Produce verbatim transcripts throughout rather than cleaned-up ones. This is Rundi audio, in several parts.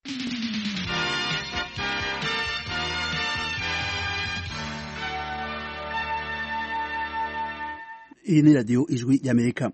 Iyi ni radiyo ijwi y'Amerika.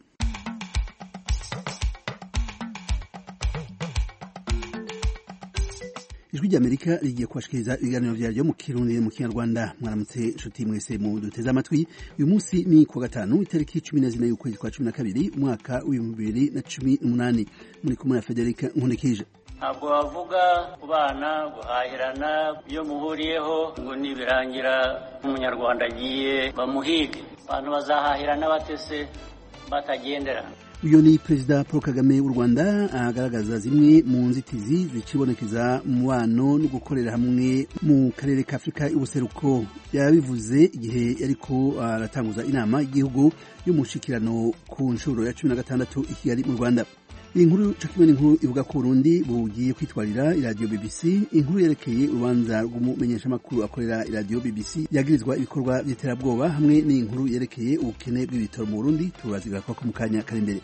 Ijwi ry'Amerika rigiye kubashikiriza ibiganiro vyaryo mu Kirundi mu Kinyarwanda. Mwaramutse nshuti mwese mu duteze amatwi. Uyu munsi ni ku gatanu itariki cumi na zine y'ukwezi kwa cumi na kabiri umwaka w'ibihumbi bibiri na cumi n'umunani. Muri kumwe na Federica Nkundikije. Ntabwo bavuga kubana guhahirana iyo muhuriyeho ngo nibirangira umunyarwanda agiye bamuhige. Abantu bazahahirana batese batagendera. Uyu ni Perezida Paul Kagame w'u Rwanda agaragaza zimwe mu nzitizi zicibonekeza mu mubano no gukorera hamwe mu karere ka Afrika y'ubuseruko. Yabivuze igihe yariko aratanguza inama y'igihugu y'umushikirano ku nshuro ya cumi na gatandatu i Kigali mu Rwanda. Iyi nkuru cyo kimwe n'inkuru ivuga ko Burundi bugiye kwitwarira iradiyo B B C, inkuru yerekeye urubanza rw'umumenyeshamakuru akorera iradiyo B B C yagirizwa ibikorwa by'iterabwoba, hamwe n'inkuru yerekeye ubukene bw'ibitoro mu Burundi. Tubaziga ko mu kanya kari imbere.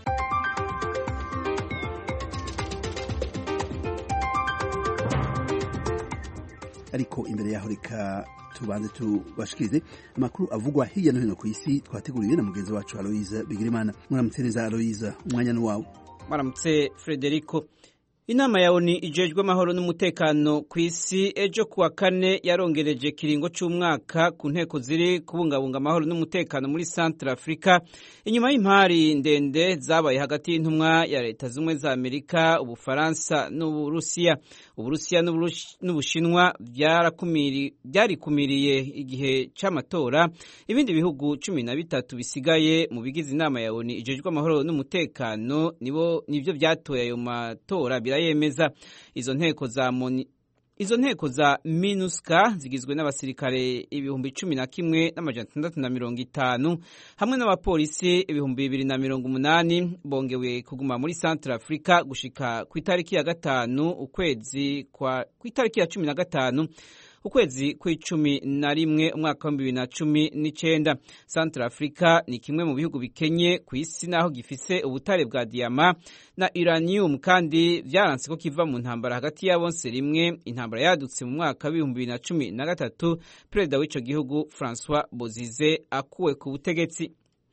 Ariko imbere yaho reka tubanze tubashikirize amakuru avugwa hirya no hino ku isi twateguriwe na mugenzi wacu Aloise Bigirimana. Mwaramutse neza Aloise, umwanya ni wawe. Maramutse Frederico. Inama ya O N U ijejwe amahoro n'umutekano ku isi ejo kuwa kane yarongereje kiringo c'umwaka ku nteko ziri kubungabunga amahoro n'umutekano muri Central Africa, inyuma y'impari ndende zabaye hagati y'intumwa ya leta zimwe za Amerika, Ubufaransa n'Uburusiya. Uburusiya n'Ubushinwa byarakumiri byarikumiriye igihe c'amatora. Ibindi bihugu cumi na bitatu bisigaye mu bigize inama ya O N U ijejwe amahoro n'umutekano nibo nivyo byatoye ayo matora birayemeza. Izo nteko za moni Izo nteko za MINUSCA zigizwe n'abasirikare ibihumbi cumi na kimwe n'amajana atandatu na mirongo itanu hamwe n'abapolisi ibihumbi bibiri na mirongo umunani bongewe kuguma muri Central Africa gushika ku itariki ya gatanu ukwezi kwa ku itariki ya cumi na gatanu ukwezi kw'icumi na rimwe umwaka wa bibiri na cumi n'icenda. Central Africa ni kimwe mu bihugu bikenye ku isi, naho gifise ubutare bwa diama na uranium, kandi vyaranse ko kiva mu ntambara hagati y'abonse rimwe. Intambara yadutse mu mwaka wa bibiri na cumi na gatatu, perezida w'ico gihugu François Bozize akuwe ku butegetsi.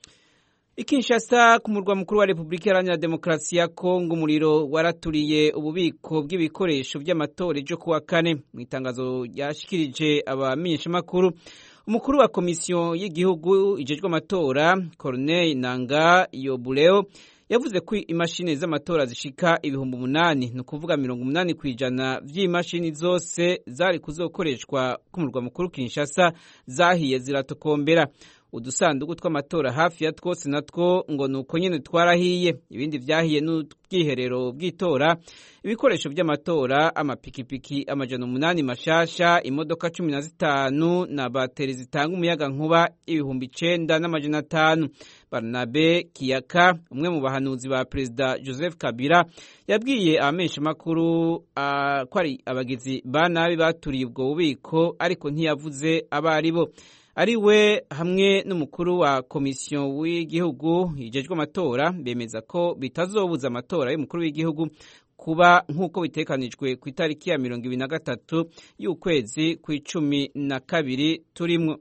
Kinshasa ku murwa mukuru wa Republika Iharanira Demokarasi ya Kongo, umuriro waraturiye ububiko bw'ibikoresho by'amatora ejo kuwa kane. Mu itangazo yashikirije abamenyeshamakuru, umukuru wa komisiyo y'igihugu ijejwe amatora Corneille Nangaa Yobuleo yavuze ko imashini z'amatora zishika ibihumbi umunani, ni ukuvuga mirongo umunani kw'ijana vy'imashini zose zari kuzokoreshwa ku murwa mukuru Kinshasa zahiye ziratokombera. Udusanduku tw'amatora hafi ya twose natwo ngo nuko nyene twarahiye. Ibindi vyahiye n'ubwiherero bw'itora, ibikoresho vy'amatora, amapikipiki amajana umunani mashasha, imodoka cumi na zitanu na bateri zitanga umuyaga nkuba ibihumbi icenda n'amajana atanu. Barnabe Kiyaka, umwe mu bahanuzi ba Perezida Joseph Kabila, yabwiye abamenyeshamakuru uh, ko ari abagizi ba nabi baturiye ubwo bubiko, ariko ntiyavuze abaribo. Ari we hamwe n'umukuru wa komisiyo w'igihugu ijejwe amatora bemeza ko bitazobuza amatora y'umukuru w'igihugu kuba nk'uko bitekanijwe ku itariki ya mirongo ibiri na gatatu y'ukwezi kw'icumi na kabiri turimwo.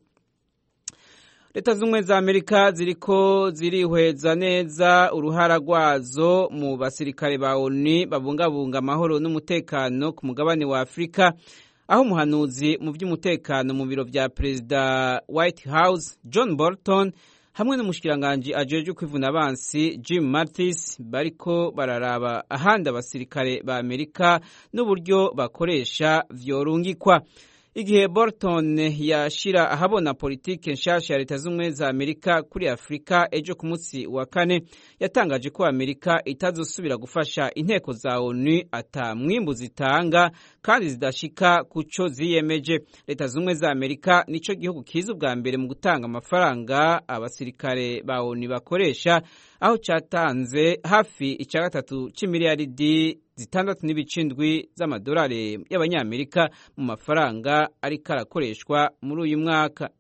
Leta z'ubumwe za Amerika ziriko zirihweza neza uruhara rwazo mu basirikare ba O N U babungabunga amahoro n'umutekano ku mugabane wa Afrika, aho umuhanuzi mu by'umutekano mu biro vya Perezida White House John Bolton hamwe n'umushikiranganje ajejwe kwivuna abansi Jim Mattis bariko bararaba ahandi abasirikare ba Amerika n'uburyo bakoresha vyorungikwa. Igihe Bolton yashira ahabona politike nshasha ya Leta z'ubumwe za Amerika kuri Afrika ejo ku munsi wa kane, yatangaje ko Amerika itazosubira gufasha inteko za O N U ata mwimbu zitanga kandi zidashika kuco ziyemeje. Leta z'ubumwe za Amerika nico gihugu kiza ubwa mbere mu gutanga amafaranga abasirikare ba O N U bakoresha, aho catanze hafi ica gatatu c'imiliyaridi zitandatu n'ibicindwi z'amadolari y'abanyamerika mu mafaranga ariko arakoreshwa muri uyu mwaka.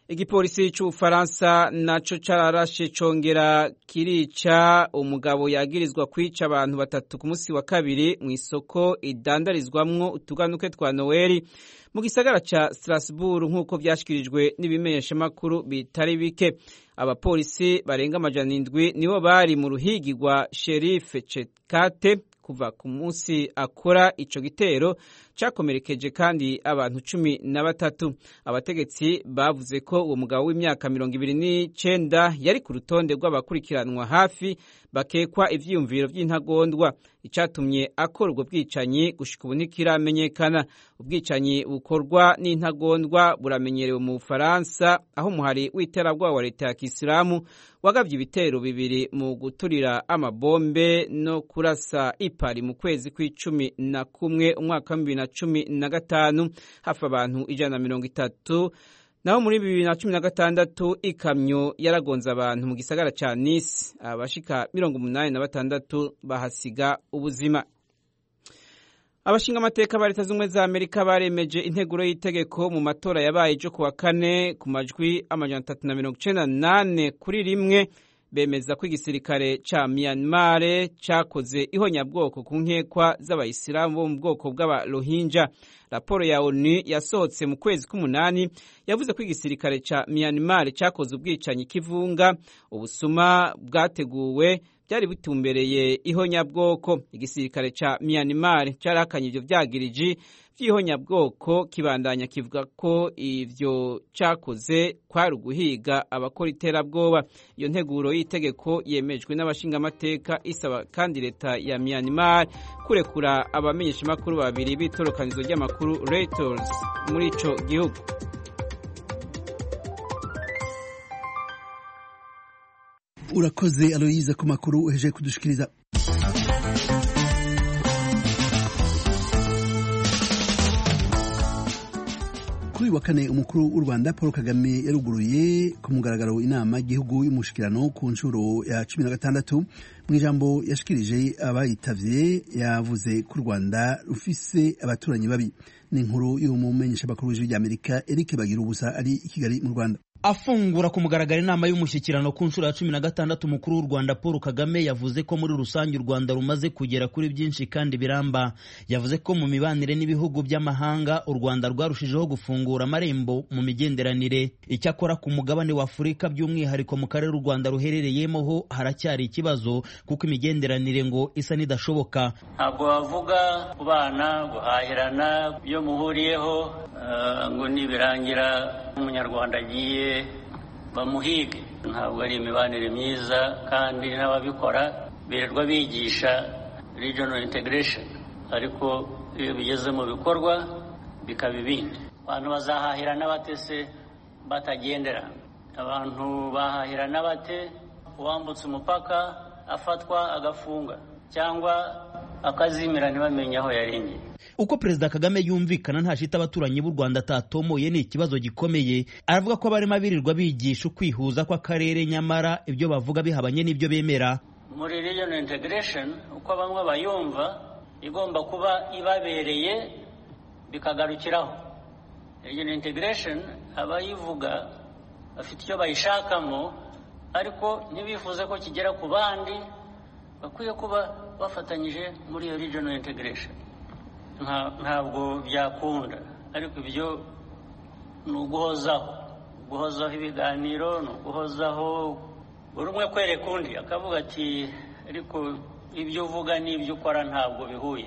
Igipolisi c'Ubufaransa naco cararashe congera kirica umugabo yagirizwa kwica abantu batatu ku munsi wa kabiri mu isoko idandarizwamwo utuganuke twa Noeli mu gisagara ca Strasbourg nk'uko vyashikirijwe n'ibimeshamakuru bitari bike. Abapolisi barenga amajana indwi nibo bari mu ruhigi rwa Sheriff Cekate kuva ku munsi akora ico gitero cakomerekeje kandi abantu cumi na batatu. Abategetsi bavuze ko uwo mugabo w'imyaka mirongo ibiri n'icenda yari ku rutonde rw'abakurikiranwa hafi bakekwa ivyiyumviro vy'intagondwa. Icatumye akora ubwo bwicanyi gushika ubu ntikiramenyekana. Ubwicanyi bukorwa n'intagondwa buramenyerewe mu Bufaransa, aho umuhari w'iterabwoba wa leta ya Kisilamu wagavye ibitero bibiri mu guturira amabombe no kurasa ipari mu kwezi kw'icumi na kumwe umwaka wa bibiri na cumi na gatanu, hafi abantu ijana na mirongo itatu. Naho muri bibiri na cumi na gatandatu ikamyo yaragonze abantu mu gisagara ca Nice, abashika mirongo umunani na batandatu bahasiga ubuzima. Abashinga amateka ba Leta z'Ubumwe za Amerika baremeje integuro y'itegeko mu matora yabaye ejo kuwa kane ku majwi amajana atatu na mirongo icenda nane kuri rimwe, bemeza ko igisirikare ca Myanmar cakoze ihonyabwoko ku nkekwa z'abayisilamu bo mu bwoko bw'aba-Rohingya. Raporo ya ONU yasohotse mu kwezi k'umunani yavuze ko igisirikare ca Myanmar cakoze ubwicanyi kivunga, ubusuma bwateguwe byari bitumbereye ihonyabwoko. Igisirikare ca Myanmar carakanye ivyo vyagiriji vy'ihonyabwoko, kibandanya kivuga ko ivyo cakoze kwari uguhiga abakora iterabwoba. Iyo nteguro y'itegeko yemejwe n'abashinga amateka isaba kandi leta ya Myanmar kurekura abamenyeshamakuru babiri b'itorokanizo ry'amakuru Reuters muri ico gihugu. Urakoze Aloyize ku makuru uheje kudushikiriza. Kuri wa kane umukuru w'u Rwanda Paul Kagame yaruguruye ku mugaragaro inama y'igihugu y'umushikirano ku nshuro ya cumi na gatandatu. Mu ijambo yashikirije abayitavye yavuze ko u Rwanda rufise abaturanyi babi. Ni inkuru y'umumenyesha bakuru w'ijwi ry'Amerika Eric Bagirubusa ari i Kigali mu Rwanda. Afungura ku mugaragaro inama y'umushyikirano ku nshuro ya cumi na gatandatu, umukuru w'u Rwanda Paul Kagame yavuze ko muri rusange u Rwanda rumaze kugera kuri byinshi kandi biramba. Yavuze ko mu mibanire n'ibihugu by'amahanga u Rwanda rwarushijeho gufungura amarembo mu migenderanire. Icyakora ku mugabane wa Afurika by'umwihariko mu karere u Rwanda ruherereyemo ho haracyari ikibazo kuko imigenderanire ngo isa n'idashoboka. Ntabwo bavuga kubana, guhahirana, iyo muhuriyeho uh, ngo nibirangira umunyarwanda agiye bamuhige. Ntabwo ari imibanire myiza, kandi n'ababikora birirwa bigisha regional integration, ariko iyo bigeze mu bikorwa bikaba ibindi. Abantu bazahahira n'abatese batagendera. Abantu bahahira n'abate uwambutse umupaka afatwa agafunga cyangwa akazimira ntibamenye aho yarengeye. Uko Perezida Kagame yumvikana ntashita abaturanyi b'u Rwanda atatomoye ni ikibazo gikomeye. Aravuga ko abarema birirwa bigisha ukwihuza kw'akarere, nyamara ibyo bavuga bihabanye n'ibyo bemera. Muri regional integration uko bamwe bayumva igomba kuba ibabereye bikagarukiraho. Regional integration abayivuga bafite icyo bayishakamo, ariko ntibifuze ko kigera ku bandi. Bakwiye kuba bafatanyije muri iyo regional integration. Ntabwo byakunda, ariko ibyo ni uguhozaho guhozaho ibiganiro, ni uguhozaho buri umwe kwereka undi akavuga ati ariko ibyo uvuga n'ibyo ukora ntabwo bihuye.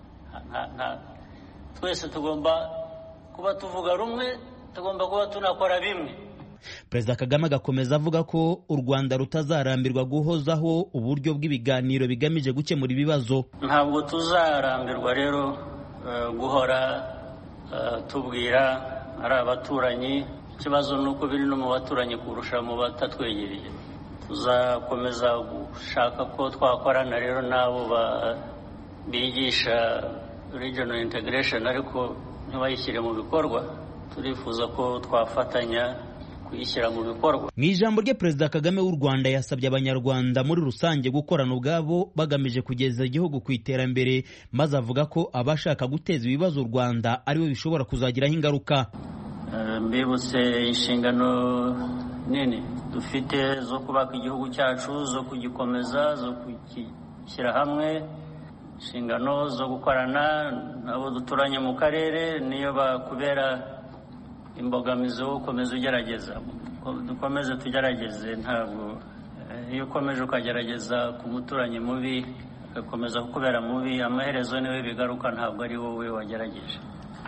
Twese tugomba kuba tuvuga rumwe, tugomba kuba tunakora bimwe. Perezida Kagame agakomeza avuga ko u Rwanda rutazarambirwa guhozaho uburyo bw'ibiganiro bigamije gukemura ibibazo. Ntabwo tuzarambirwa rero uh, guhora uh, tubwira ari abaturanyi. Ikibazo ni uko biri no mu baturanyi kurusha mu batatwegereye. Tuzakomeza gushaka ko twakorana rero n'abo bigisha regional integration, ariko ntibayishyire mu bikorwa. Turifuza ko twafatanya kuyishyira mu bikorwa. Mu ijambo rye Perezida Kagame w'u Rwanda yasabye abanyarwanda muri rusange gukorana ubwabo bagamije kugeza igihugu ku iterambere, maze avuga ko abashaka guteza ibibazo u Rwanda ariwe bishobora kuzagiraho ingaruka. Uh, mbibutse inshingano nini dufite zo kubaka igihugu cyacu, zo kugikomeza, zo kugishyira hamwe, inshingano zo gukorana nabo duturanye mu karere, niyo bakubera imbogamizi wo ukomeza ugerageza. Dukomeze tugerageze, ntabwo iyo ukomeje ukagerageza ku muturanyi mubi ugakomeza kukubera mubi, amaherezo niwe bigaruka, ntabwo ari wowe wagerageje.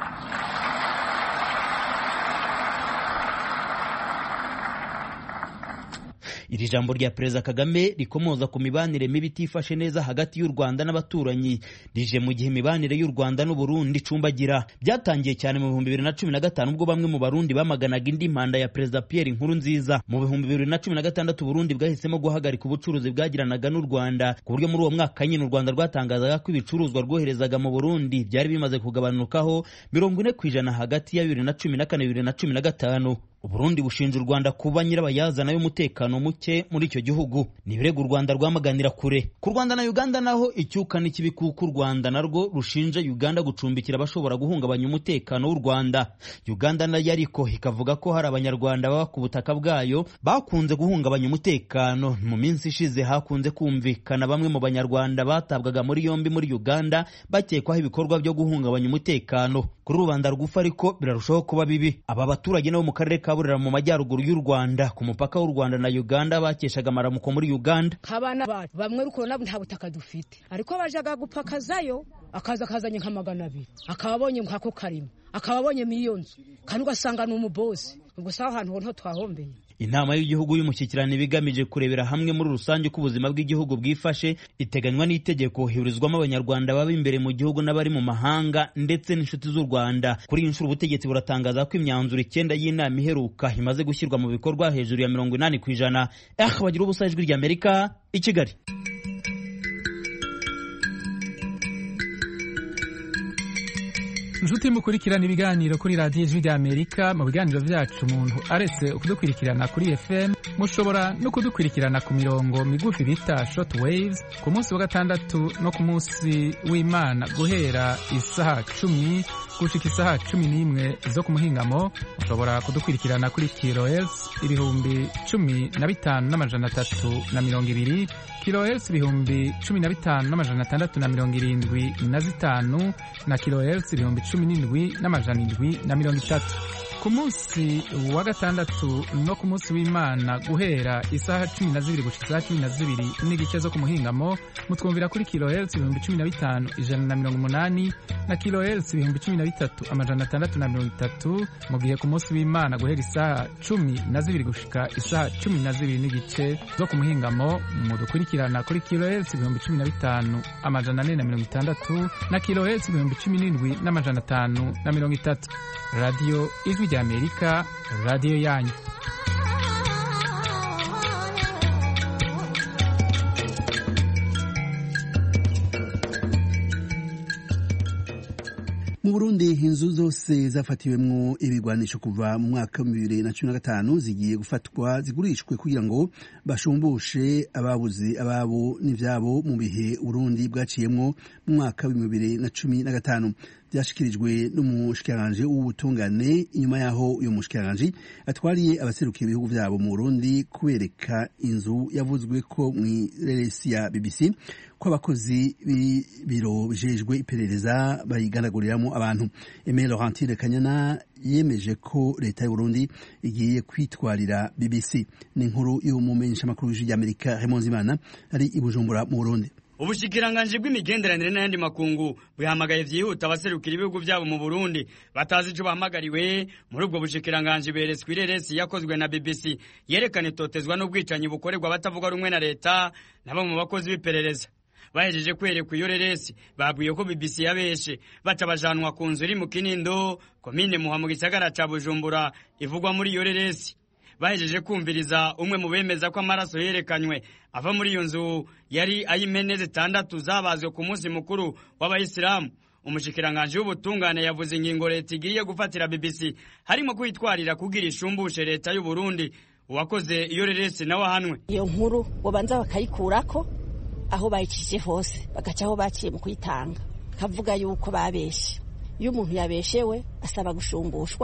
Iri jambo rya Perezida Kagame rikomoza ku mibanire mibi itifashe neza hagati y'u Rwanda n'abaturanyi rije mu gihe imibanire y'u Rwanda n'u Burundi icumbagira. Byatangiye cyane mu bihumbi bibiri na cumi na gatanu ubwo bamwe mu Barundi bamaganaga indi mpanda ya Perezida Pierre Nkurunziza. Mu bihumbi bibiri na cumi na gatandatu Burundi bwahisemo guhagarika ubucuruzi bwagiranaga n'u Rwanda, ku buryo muri uwo mwaka nyine u Rwanda rwatangazaga ko ibicuruzwa rwoherezaga mu Burundi byari bimaze kugabanukaho mirongo ine ku ijana hagati ya bibiri na cumi na kane bibiri na cumi na gatanu. Uburundi bushinja u Rwanda kuba nyirabayazana y'umutekano muke muri icyo gihugu. Ni ibirego u Rwanda rwamaganira kure. Ku Rwanda na Uganda naho icyuka n'ikibi kuko u Rwanda narwo rushinja Uganda gucumbikira abashobora guhungabanya umutekano w'u Rwanda. Uganda nayo ariko ikavuga ko hari abanyarwanda baba ku butaka bwayo bakunze guhungabanya umutekano. Mu minsi ishize hakunze kumvikana bamwe mu banyarwanda batabwaga muri yombi muri Uganda bakekwaho ibikorwa byo guhungabanya umutekano. Kuri rubanda rugufa ariko birarushaho kuba bibi. Aba baturage nabo mu karere ka Burera mu majyaruguru y'u Rwanda ku mupaka w'u Rwanda na Uganda bakeshaga amaramuko muri Uganda. Kabana bamwe ruko nabo nta butaka dufite, ariko bajaga gupakazayo akaza kazanye nka magana abiri, akababonye nkako karimo, akababonye miliyoni, kandi ugasanga ni umubosi. Ubwo saho ahantu ho twahombeye. Inama y'igihugu y'umushyikirano bigamije kurebera hamwe muri rusange ko ubuzima bw'igihugu bwifashe iteganywa n'itegeko hiburizwamo abanyarwanda baba imbere mu gihugu n'abari mu mahanga ndetse n'inshuti z'u Rwanda. Kuri iyi nshuro ubutegetsi buratangaza ko imyanzuro icyenda y'inama iheruka imaze gushyirwa mu bikorwa hejuru ya mirongo inani ku ijana. Eh, bagira ubusa ijwi rya Amerika i Kigali. Nshuti mukurikirana ibiganiro kuri radiyo ijwi rya Amerika. Mu biganiro byacu umuntu aretse kudukurikirana kuri F M, mushobora no kudukurikirana ku mirongo migufi bita short waves ku munsi wa gatandatu no ku munsi w'Imana guhera isaha cumi gushika isaha cumi n'imwe zo ku muhingamo. Mushobora kudukurikirana kuri kilohertz ibihumbi cumi na bitanu n'amajana atatu na mirongo ibiri, kilohertz ibihumbi cumi na bitanu n'amajana atandatu na mirongo irindwi na zitanu na kilohertz ibihumbi cumi n'indwi n'amajana indwi na mirongo itatu. Ku munsi wa gatandatu no ku munsi w'Imana guhera isaha cumi na zibiri gushika isaha cumi na zibiri n'igice zo ku muhingamo mutwumvira kuri kilohertz ibihumbi cumi na bitanu ijana na mirongo umunani na kilohertz ibihumbi cumi na bitatu amajana atandatu na mirongo itatu, mu gihe ku munsi w'Imana guhera isaha cumi na zibiri gushika isaha cumi na zibiri n'igice zo ku muhingamo mudukurikirana kuri kilohertz ibihumbi cumi na bitanu amajana ane na mirongo itandatu na kilohertz ibihumbi cumi n'indwi n'amajana atanu na mirongo itatu. Radio Ijwi rya Amerika, radio yanyu. Mu Burundi inzu zose zafatiwemwo ibigwanisho kuva mu mwaka wa bibiri na cumi na gatanu zigiye gufatwa zigurishwe kugira ngo bashumbushe ababuze ababo n'ivyabo mu bihe Burundi bwaciyemwo mu mwaka wa bibiri na cumi na gatanu. Byashikirijwe n'umushikiranganje w'ubutungane inyuma yaho uyu mushikiranganje atwariye abaserukiye ibihugu vyabo mu Burundi kubereka inzu yavuzwe ko mw'ireresi ya B B C ko abakozi b'ibiro bijejwe iperereza bayiganaguriramwo abantu. Aimé Laurentine Kanyana yemeje ko leta y'u Burundi igiye kwitwarira B B C. Ni inkuru y'umumenyesha makuru w'ijwi ry'Amerika Raymond Zimana ari i Bujumbura mu Burundi. Ubushikiranganje bw'imigenderanire n'ayandi makungu bwihamagaye vyihuta abaserukira ibihugu vyabo mu Burundi batazi ico bahamagariwe. Muri ubwo bushikiranganje beretswe ireresi yakozwe na B B C yerekana itotezwa n'ubwicanyi bukorerwa batavuga rumwe na leta nabo mu bakozi b'iperereza. Bahejeje kwerekwa iyo reresi babwiye ko B B C yabeshe baca bajanwa ku nzu iri mu Kinindo komine Muha mu gisagara ca Bujumbura ivugwa muri iyo reresi. Bahejeje kumviriza umwe mu bemeza ko amaraso yerekanywe ava muri iyo nzu yari ay'impene zitandatu zabazwe ku munsi mukuru w'abayisilamu. Umushikiranganje w'ubutungane yavuze ingingo leta igiye gufatira B B C harimo kwitwarira kugira ishumbushe leta y'u Burundi uwakoze iyo reresi nawe ahanwe. Iyo nkuru bobanza bakayikurako aho bayikije hose bagaca aho baciye mu kuyitanga kavuga yuko babeshe. Iyo umuntu yabeshewe asaba gushumbushwa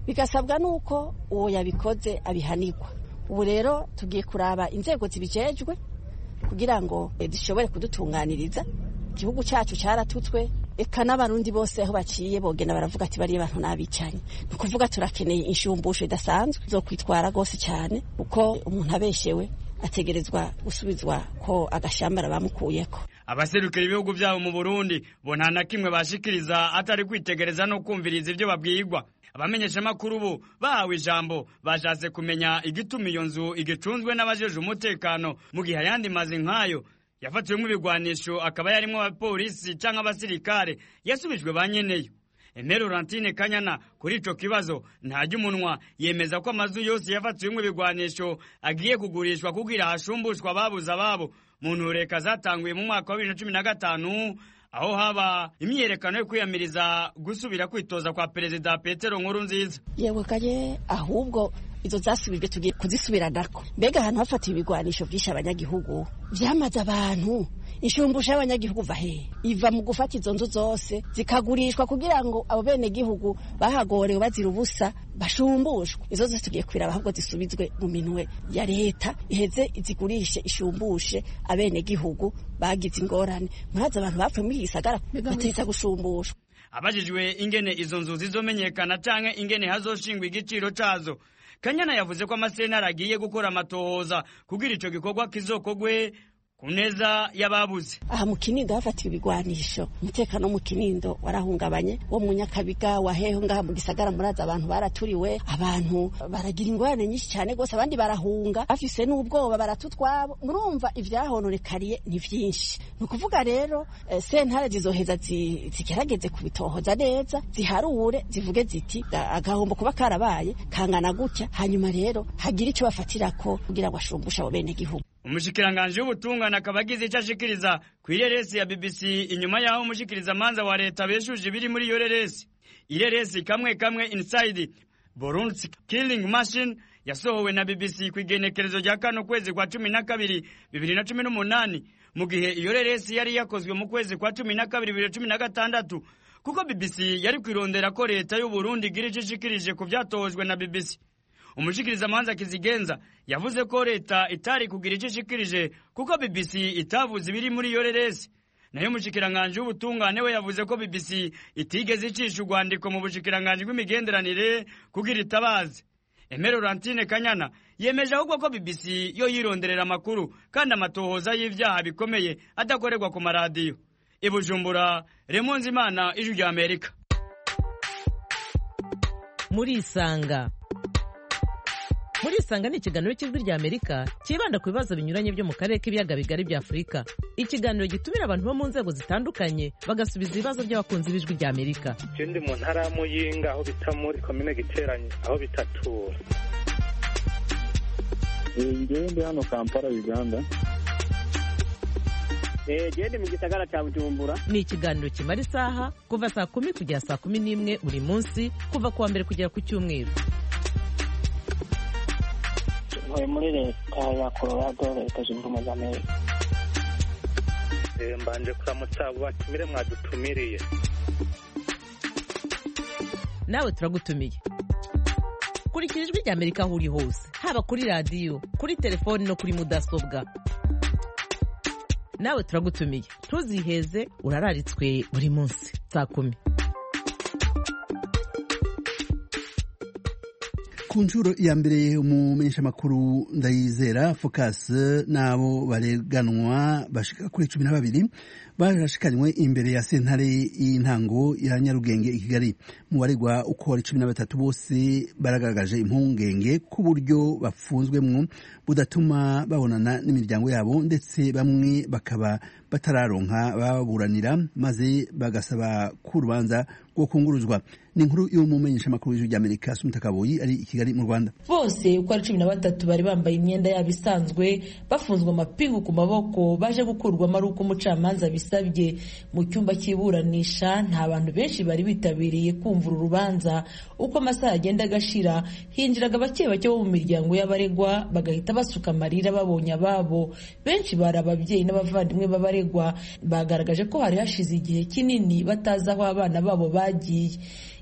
bigasabwa nuko uwo yabikoze abihanirwa. Ubu rero tugiye kuraba inzego zibijejwe kugira ngo zishobore kudutunganiriza. Igihugu cyacu cyaratutswe, eka n'abarundi bose aho baciye bogena baravuga ati bari abantu nabicanye. Nukuvuga turakeneye inshumbusho idasanzwe zo kwitwara gose cyane, uko umuntu abeshewe ategerezwa gusubizwa ko agashambara bamukuyeko. Abaserukira ibihugu byabo mu Burundi bo nta na kimwe bashikiriza atari kwitegereza no kumviriza ibyo babwirwa. Abamenyesha makuru bo bahawe ijambo bashatse kumenya igituma iyo nzu igicunzwe n'abajeje umutekano mu gihe ayandi mazi nkayo yafatiwemo ibigwanisho akaba yarimo abapolisi canke abasirikare yasubijwe banyeneyo. Emero Laurentine Kanyana kuri ico kibazo ntajya umunwa, yemeza ko amazu yose yafatiwemo ibigwanisho agiye kugurishwa kugira hashumbushwa babuza babo mu ntureka zatanguye mu mwaka wa bibiri na cumi na gatanu, aho haba imyerekano yo kwiyamiriza gusubira kwitoza kwa Perezida Petero Nkurunziza. Yewe kaje ahubwo izo zasubijwe tugiye kuzisubiranako. Mbega ahantu hafatiwe ibigwanisho byisha abanyagihugu vyamaze abantu, inshumbusho y'abanyagihugu vahe iva mu gufata izo nzu zose zikagurishwa kugira ngo abo bene gihugu bahagorewe bazira ubusa bashumbushwe. Izo zose tugiye kwiraba ahubwo zisubizwe mu minwe ya leta, iheze izigurishe ishumbushe abene gihugu bagize ingorane. Muraza abantu bapfuye muri gisagara bateza gushumbushwa. Abajijwe ingene izo nzu zizomenyekana canke ingene hazoshingwa igiciro cazo, Kanyana yavuze ko amasentare agiye gukora amatohoza kugira ico gikorwa kizokogwe kuneza yababuze. Aha mu Kinindo hafatiwe ibigwanisho, umutekano mu Kinindo warahungabanye, wo mu Nyakabiga waheho ngaha mu gisagara muraza abantu baraturiwe, abantu baragira ingorane nyinshi cyane gose, abandi barahunga bafise n'ubwoba baratutwabo. Murumva ivyahononekariye ni vyinshi. Nukuvuga rero eh, sentare zizoheza zigerageze kubitohoza neza, ziharure zivuge ziti agahombo kuba karabaye kangana gutya, hanyuma rero hagira ico bafatirako kugira ngo ashumbusha abo bene gihugu. Umushikiranganje w'ubutungane akabagize icyo ashikiriza ku ireresi ya B B C inyuma yaho umushikiriza manza wa leta beshuje biri muri iyo reresi. Ireresi kamwe kamwe Inside Burundi Killing Machine yasohowe na B B C ku igenekerezo rya kano kwezi kwa cumi na kabiri bibiri na cumi n'umunani, mu gihe iyo reresi yari yakozwe mu kwezi kwa cumi na kabiri bibiri na cumi na gatandatu, kuko B B C yari kwirondera ko leta y'u Burundi igira icyo ishikirije ku byatojwe na B B C. Umushikiriza manza Kizigenza yavuze ko leta itari kugira icyo ishikirije kuko B B C itavuze ibiri muri iyo reresi. Nayo umushikiranganje w'ubutungane we yavuze ko B B C itigeze icisha urwandiko mu bushikiranganje bw'imigenderanire kugira itabaze. Emero Laurentine Kanyana yemeje ahubwo ko B B C yo yironderera amakuru kandi amatohoza y'ivyaha bikomeye adakorerwa ku maradiyo. I Bujumbura, Raymond Zimana, Ijwi rya Amerika. Muri Isanga. Muri Isanga ni ikiganiro cy'Ijwi rya Amerika kibanda ku bibazo binyuranye byo mu karere k'ibiyaga bigari bya Afurika. Ikiganiro gitumira abantu bo mu nzego zitandukanye bagasubiza ibibazo by'abakunzi b'Ijwi rya Amerika. Ikindi mu ntara ya Muyinga aho bita muri komine Giteranye aho bitatura. Ngende hano Kampala Uganda. Eh gende mu gisagara cya Bujumbura. Ni ikiganiro kimara isaha kuva saa kumi kugera saa kumi n'imwe buri munsi kuva kuwa mbere kugera ku cyumweru. Muri leta ya Colorado leta zunze ubumwe za Amerika. Mbanje kuramutsa abo batumire mwadutumiriye. Nawe turagutumiye. Kurikira Ijwi rya Amerika aho uri hose, haba kuri radio, kuri telefone no kuri mudasobwa. Nawe turagutumiye. Tuziheze urararitswe buri munsi saa kumi. Ku nshuro ya mbere umumenyesha makuru Ndayizera Focus nabo bareganwa bashika kuri cumi na babiri barashikanywe imbere ya sentare y'intango ya Nyarugenge i Kigali. Mu baregwa uko ari cumi na batatu bose baragaragaje impungenge ku buryo bafunzwemwo budatuma babonana n'imiryango yabo, ndetse bamwe bakaba batararonka baburanira maze bagasaba ku rubanza rwo kunguruzwa. Ni inkuru y'umumenyesha makuru w'Ijwi rya Amerika Sumita Kaboyi ari i Kigali mu Rwanda. Bose uko ari cumi na batatu bari bambaye imyenda yabo isanzwe, bafunzwe amapingu ku maboko, baje gukurwamo ari uko umucamanza bisabye. Mu cyumba cy'iburanisha nta bantu benshi bari bitabiriye kumva urubanza. Uko amasaha agenda agashira, hinjiraga bake bake bo mu miryango y'abaregwa bagahita basuka amarira babonye ababo. Benshi bari ababyeyi n'abavandimwe b'abaregwa, bagaragaje ko hari hashize igihe kinini batazi aho abana babo bagiye.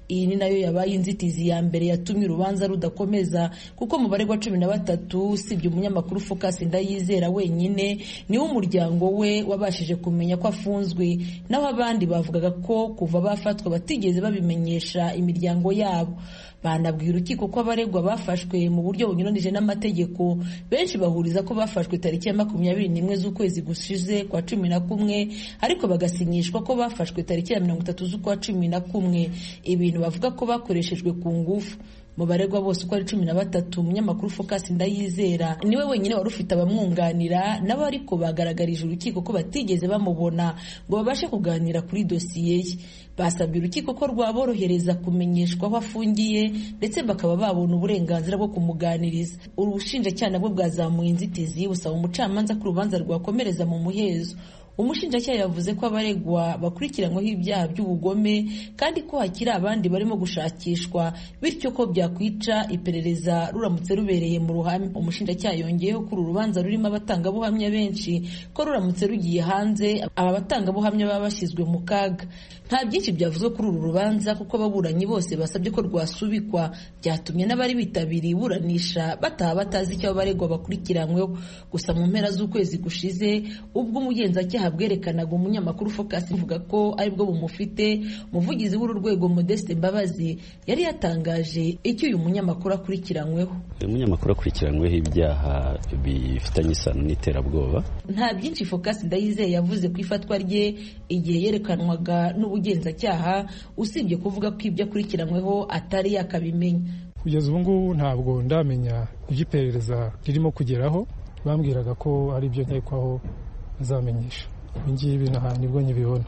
iyi ni nayo yabaye inzitizi ya mbere yatumye urubanza rudakomeza kuko mu baregwa cumi na batatu usibye umunyamakuru Focus Ndayizera wenyine niwe umuryango we wabashije kumenya ko afunzwe, naho abandi bavugaga ko kuva bafatwa batigeze babimenyesha imiryango yabo. Banabwira urukiko ko abaregwa bafashwe mu buryo bunyuranije n'amategeko. Benshi bahuriza ko bafashwe tariki ya makumyabiri n'imwe z'ukwezi gushize kwa cumi na kumwe, ariko bagasinyishwa ko bafashwe tariki ya mirongo itatu z'ukwa cumi na kumwe, ibintu bavuga ko bakoreshejwe ku ngufu. Mu baregwa bose uko ari cumi na batatu, umunyamakuru Focus Ndayizera niwe wenyine wari ufite abamwunganira, nabo ariko bagaragarije urukiko ko batigeze bamubona ngo babashe kuganira kuri dosiye ye. Basabye urukiko ko rwaborohereza kumenyeshwa aho afungiye ndetse bakaba babona uburenganzira bwo kumuganiriza. Ubushinjacyaha nabwo bwazamuye inzitizi busaba umucamanza ko urubanza rwakomereza mu muhezo. Umushinjacyaha yavuze ko abaregwa bakurikiranyweho ibyaha by'ubugome kandi ko hakiri abandi barimo gushakishwa, bityo ko byakwica iperereza ruramutse rubereye mu ruhame. Umushinjacyaha yongeyeho ko uru rubanza rurimo abatangabuhamya benshi, ko ruramutse rugiye hanze aba batangabuhamya baba bashyizwe mu kaga. Nta byinshi byavuzwe kuri uru rubanza kuko ababuranyi bose basabye ko rwasubikwa, byatumye n'abari bitabiriye iburanisha bataha batazi icyo abaregwa bakurikiranyweho. Gusa mu mpera z'ukwezi gushize ubwo umugenzacyaha bwerekanaga umunyamakuru Focus ivuga ko aribwo bumufite, umuvugizi w'uru rwego Modeste Mbabazi yari yatangaje icyo uyu munyamakuru akurikiranyweho. Umunyamakuru akurikiranyweho ibyaha bifitanye isano n'iterabwoba. Nta byinshi Focus Ndayizeye yavuze ku ifatwa rye igihe yerekanwaga n'ubugenzacyaha, usibye kuvuga ko ibyo akurikiranyweho atari yakabimenya. Kugeza ubu ngubu ntabwo ndamenya iby'iperereza ririmo kugeraho, bambwiraga ko ari byo nkekwaho azamenyesha. Ingibi naha nibwo nyibibona.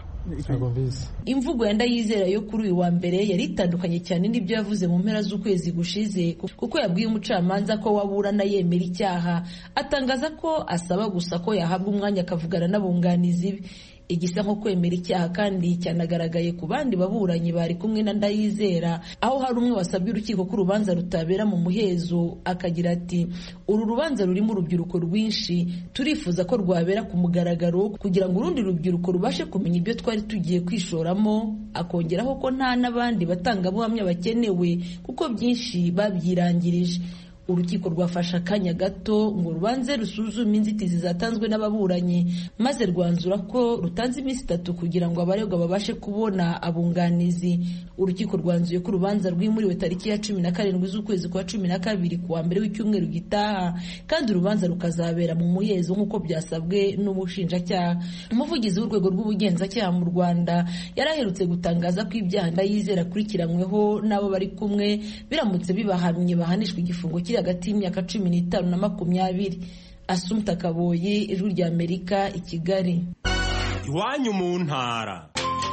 Imvugo ya Ndayizera yo kuri uyu wa mbere yari itandukanye cyane n'ibyo yavuze mu mpera z'ukwezi gushize, kuko yabwiye umucamanza ko waburana yemera icyaha, atangaza ko asaba gusa ko yahabwa umwanya akavugana n'abunganizi be. Igisa nko kwemera icyaha kandi cyanagaragaye ku bandi baburanyi bari kumwe na Ndayizera, aho hari umwe wasabye urukiko ko urubanza rutabera mu muhezo, akagira ati uru rubanza rurimo urubyiruko rwinshi, turifuza ko rwabera ku mugaragaro kugira ngo urundi rubyiruko rubashe kumenya ibyo twari tugiye kwishoramo. Akongeraho ko nta n'abandi batangabuhamya bakenewe kuko byinshi babyirangirije. Urukiko rwafashe akanya gato ngo rubanze rusuzume inzitizi zatanzwe n'ababuranyi, maze rwanzura ko rutanze iminsi itatu kugira ngo abaregwa babashe kubona abunganizi. Urukiko rwanzuye ko urubanza rwimuriwe tariki ya cumi na karindwi z'ukwezi kwa cumi na kabiri kuwa mbere w'icyumweru gitaha, kandi urubanza rukazabera mu muhezo nk'uko byasabwe n'umushinjacyaha. Umuvugizi w'urwego rw'ubugenzacyaha mu Rwanda yaraherutse gutangaza ko ibyaha Ndayizera akurikiranyweho n'abo bari kumwe biramutse bibahamye bahanishwa igifungo kiri hagati y'imyaka cumi n'itanu na makumyabiri. Asumta Kaboyi, Ijwi rya Amerika, i Kigali. Iwanyu mu ntara.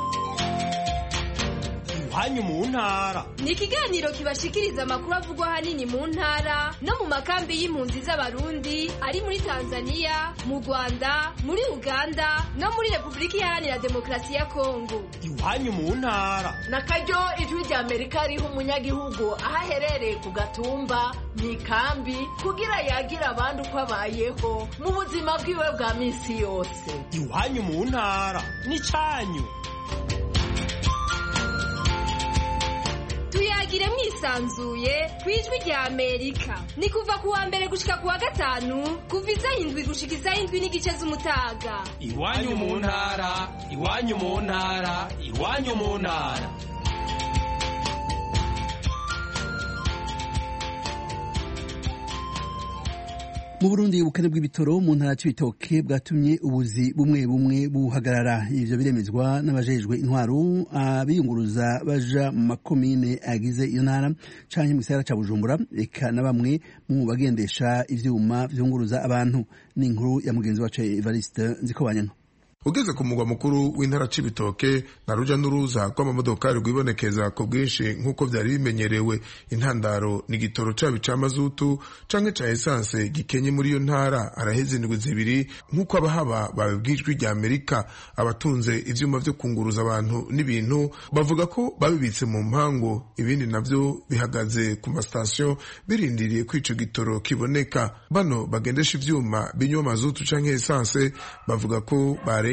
Iwanyu mu ntara ni ikiganiro kibashikiriza amakuru avugwa ahanini mu ntara no mu makambi y'impunzi z'Abarundi ari muri Tanzania, mu Rwanda, muri Uganda no muri Repubulika Iharanira Demokarasi ya Kongo. Iwanyu mu ntara na karyo Ijwi rya Amerika riha umunyagihugu aho aherereye ku gatumba, mu ikambi, kugira yagira abandi uko abayeho mu buzima bwiwe bwa minsi yose. Iwanyu mu ntara ni cyanyu. Tuyagire mwisanzuye ku Ijwi rya Amerika. Ni kuva ku wa mbere gushika ku wa gatanu, kuva isaha indwi gushika isaha indwi n'igice z'umutaga. Iwanyu mu ntara, iwanyu mu ntara, iwanyu mu ntara. Mu Burundi ubukene bw'ibitoro mu ntara y'Ibitoke bwatumye ubuzi bumwe bumwe buhagarara. Ivyo biremezwa n'abajejwe intwaro abiyunguruza baja mu makomine agize iyo ntara canke mu gisagara ca Bujumbura, eka na bamwe mu bagendesha ivyuma vyunguruza abantu. Ni inkuru ya mugenzi wacu Evariste Nzikobanyana. Ugeze ku mugwa mukuru w'intara c'Ibitoke na ruja n'uruza rw'amamodokari rwibonekeza ku bwinshi nk'uko vyari bimenyerewe. Intandaro ni igitoro caba ca mazutu canke ca esanse gikenye muri iyo ntara araheze indwi zibiri nk'uko abahaba babibwijwe rya Amerika. Abatunze ivyuma vyo kunguruza abantu n'ibintu bavuga ko babibitse mu mpango, ibindi navyo bihagaze ku mastation birindiriye ko ico gitoro kiboneka. Bano bagendesha ivyuma binywa mazutu canke esanse bavuga ko bare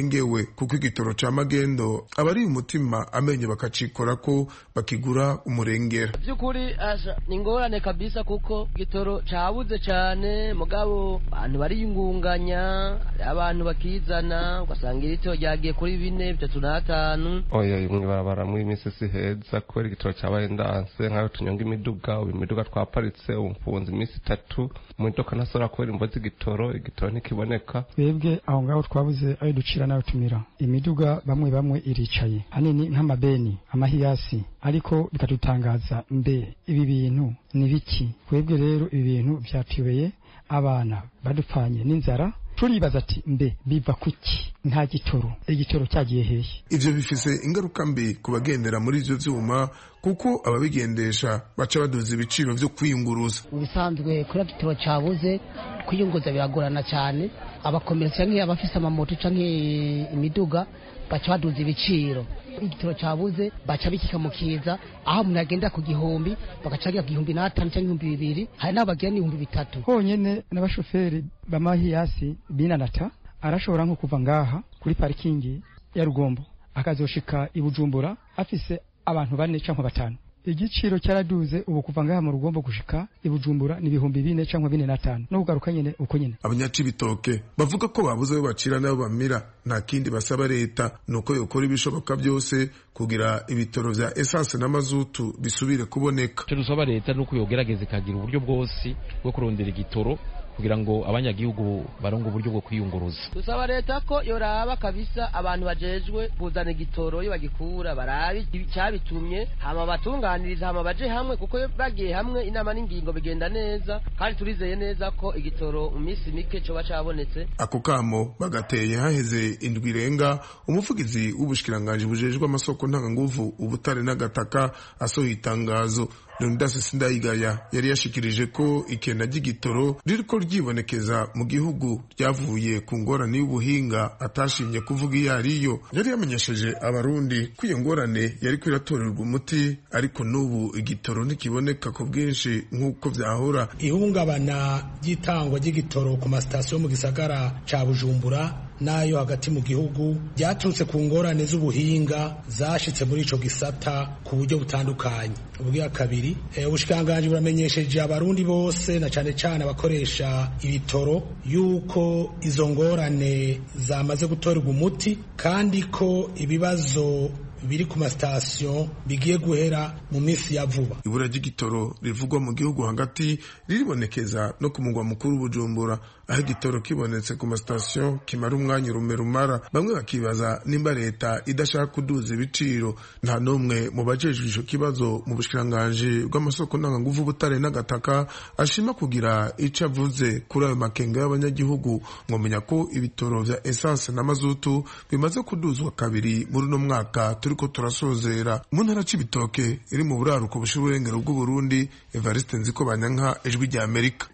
barengewe kuko igitoro ca magendo abari umutima amenye bakacikora ko bakigura umurengera. Byukuri asha ningorane kabisa kuko igitoro cabuze cyane mugabo abantu bari ingunganya abantu bakizana ugasanga irito ryagiye kuri bine bitatu na hatanu. Oya imwe barabara muri misisi heza ko igitoro cyabaye ndanse nkaho tunyonga imiduga ubu imiduga twaparitse umfunze iminsi itatu mu modoka nasora ko imvo z'igitoro igitoro ntikiboneka. Twebwe aho ngaho twabuze ayo ducira nayo tumira imiduga bamwe bamwe iricaye hanini nk'amabeni amahiyasi ariko bikadutangaza mbe ibi bintu ni biki. Twebwe rero ibi bintu byatuyobeye abana badupfanye n'inzara turibaza ati mbe biva kuki nta gitoro igitoro cyagiye hehe. Ivyo bifise ingaruka mbi kubagendera muri ivyo vyuma kuko ababigendesha baca baduza ibiciro vyo kwiyunguruza. Ubisanzwe kuri gitoro cyabuze kwiyunguruza biragorana cyane abakomeretse canke abafise amamoto canke imiduga baca baduza ibiciro. Igitoro cyabuze baca bikikamukiza aho umuntu agenda ku gihumbi bagacagira ku gihumbi n'atanu cyangwa ibihumbi bibiri hari n'abagira n'ibihumbi bitatu. Honyene n'abashoferi b'amahiyasi binanata arashobora nko kuva ngaha kuri parikingi ya Rugombo akazoshika i Bujumbura afise abantu bane cyangwa batanu. Igiciro cyaraduze ubu kuva ngaha mu Rugombo gushika i Bujumbura ni ibihumbi bine cyangwa bine n'atanu no kugaruka nyene uko nyene. Abanyacibitoke bavuga ko babuze ayo bacira n'abo bamira nta kindi basaba leta nuko yokora ibishoboka byose kugira ibitoro vya essence na mazutu bisubire kuboneka. Cyo dusaba leta nuko yogerageza ikagira uburyo bwose bwo kurondera igitoro kugira ngo abanyagihugu barongo uburyo bwo kwiyunguruza. Dusaba leta ko yoraba kabisa abantu bajejwe kuzana igitoro yo bagikura barabi cyabitumye hama batunganiriza hama baje hamwe kuko bagiye hamwe inama n'ingingo bigenda neza kandi turizeye neza ko igitoro mu minsi mike cyo bacabonetse. Ako kamo bagateye haheze indwi irenga umuvugizi w'ubushikiranganje bujejwe amasoko ntanganguvu ubutare n'agataka asohoye itangazo. Leonidas Sindayigaya yari yashikirije ko ikena ry'igitoro ririko ryibonekeza mu gihugu ryavuye ku ngorane y'ubuhinga atashimye kuvuga iyo ariyo. Yari yamenyesheje abarundi ko iyo ngorane yari kwiratorerwa umuti ariko n'ubu igitoro ntikiboneka ku bwinshi nk'uko vyahora. Ihungabana ry'itangwa ry'igitoro ku masitasiyo mu gisagara ca Bujumbura nayo hagati mu gihugu byaturutse ku ngorane z'ubuhinga zashitse muri ico gisata ku buryo butandukanye. Ubwa kabiri ubushikanganje buramenyesheje abarundi bose na cane cane abakoresha ibitoro yuko izo ngorane zamaze gutorerwa umuti kandi ko ibibazo biri ku masitasiyo bigiye guhera mu minsi ya vuba. Ibura ry'igitoro rivugwa mu gihugu hagati riribonekeza no ku mugwa mukuru Bujumbura aho igitoro kibonetse ku masitasiyo kimara umwanya urume rumara. Bamwe bakibaza nimba leta idashaka kuduza ibiciro. Nta n'umwe mu bajejwe ico kibazo mu bushikiranganje bw'amasoko ntanganguvu ubutare n'agataka ashima kugira ico avuze kuri ayo makenga y'abanyagihugu. Mwomenya ko ibitoro vya essence na mazutu bimaze kuduzwa kabiri muri no mwaka turiko turasozera. Mu ntara c'ibitoke iri mu buraruko bushira urengero bw'u Burundi, Evariste Nzikobanyanka, Ijwi rya Amerika.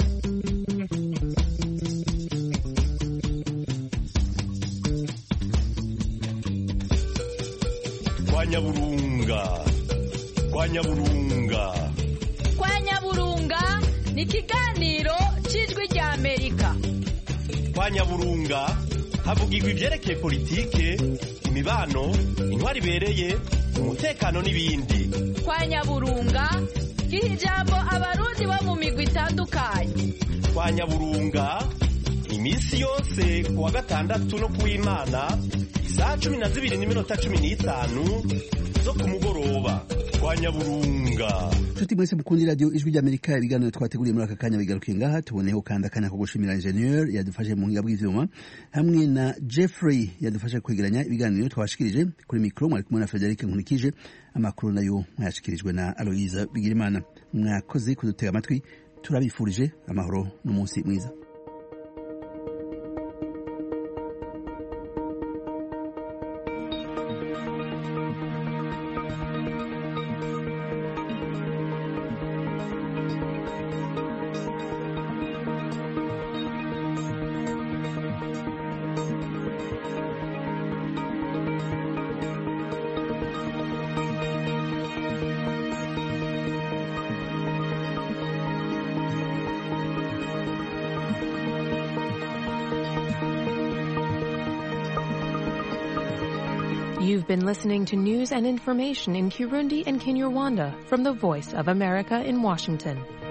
Kwa Nyaburunga Kwa Nyaburunga Kwa Nyaburunga ni ikiganiro c'Ijwi rya Amerika. Kwa Nyaburunga havugirwa ivyerekeye politike, imibano, intwari ibereye, umutekano n'ibindi. Kwa Nyaburunga giha ijambo abarundi bo mu migwi itandukanye. Kwa Nyaburunga iminsi yose kuwa gatandatu no kuw'Imana isaha cumi na zibiri n'iminota cumi n'itanu zo ku mugoroba. Kwa Nyaburunga. Tuti mwese mukundi radio Ijwi rya Amerika, ibiganiro twateguriye muri aka kanya bigarukiye ngaha. Tuboneho kandi akanya ko gushimira ingenieur yadufashe mu hinga bw'ivyuma hamwe na Jeffrey yadufashe kwegeranya ibiganiro twashikirije. Kuri mikro mwari kumwe na Frederic Nkunikije, amakuru nayo mwashikirijwe na Aloise Bigirimana. Mwakoze kudutega amatwi, turabifurije amahoro n'umunsi mwiza. You've been listening to news and information in Kirundi and Kinyarwanda from the Voice of America in Washington.